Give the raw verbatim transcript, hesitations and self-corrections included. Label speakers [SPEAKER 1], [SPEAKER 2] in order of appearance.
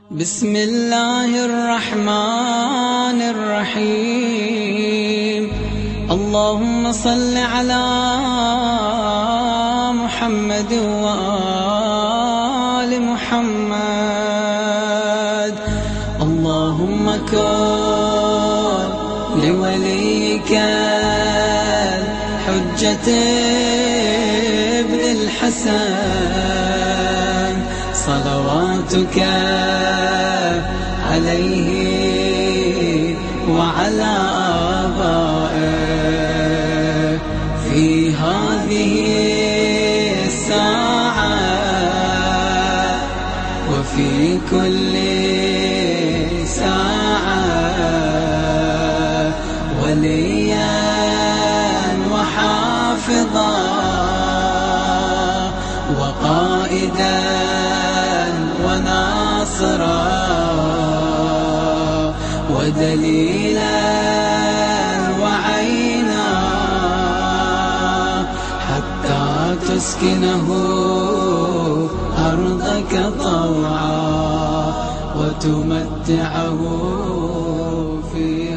[SPEAKER 1] بسم الله الرحمن الرحيم. اللهم صل على محمد وآل محمد. اللهم كن لوليك الحجة ابن الحسن صلواتك عليه وعلى آبائه في هذه الساعة وفي كل ساعة وليا وحافظا وقائدا وناصرا ودليلا وعينا حتى تسكنه أرضك طوعا وتمتعه فيها